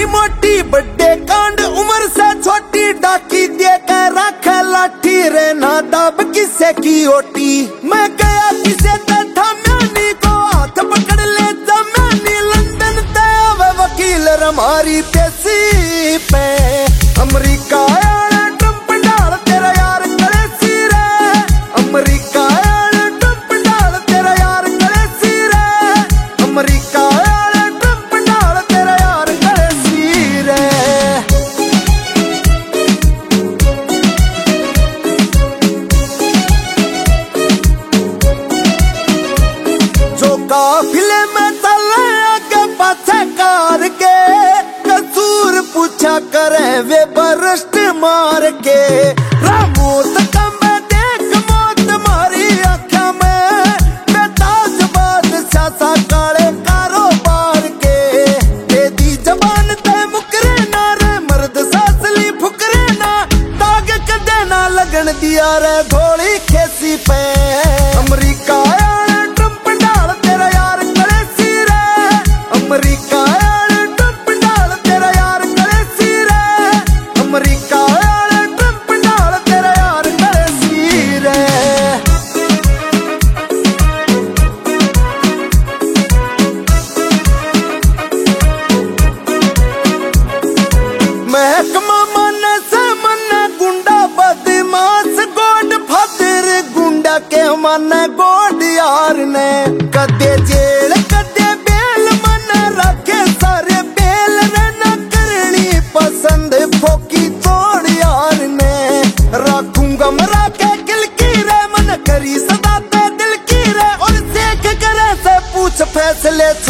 मोटी बड़े कांड उम्र से छोटी डाकी दे कर रख लाठी रे ना दब किसे की ओटी। मैं गया किसे थाम्यानी को हाथ पकड़ ले जमानी लंदन ते आवे वकील हमारी पेशी पे। अमरीका आया ट्रंप डाल तेरा यार गले सिरे, अमरीका आया ट्रंप डाल तेरा यार गले सिरे, अमरीका आया ट्रंप डाल तेरा यार गले सिरे। जो काफिले में चले आगे पाछे कार के कसूर पूछा करे वे बरस्ट मार के। रामोत का मैं देख मौत मारी आँखों में बेताज बादशाह सा काले कारोबार के। तेरी जबान ते मुकरे ना रे मर्द सासली फुकरे ना दाग कदे ना लगन दिया रे घोड़ी खेसी पे। अमरीका आया ट्रंप डाल तेरा यार गले सिरे, अमरीका आया ट्रंप डाल तेरा यार गले सिरे, अमरीका आया ट्रंप डाल तेरा यार गले सिरे। महकमा मन से मन गुंडा बदमाश गोड फादर गुंडा के मन गोड यार ने कदे जेल कदे बेल मन रखे सारे बेल रे न करनी पसंद फोकी तोड़ यार ने। रखूंगा मरा के दिल की रे मन करी सदा ते दिल की रे और सेख करे से पूछ फैसले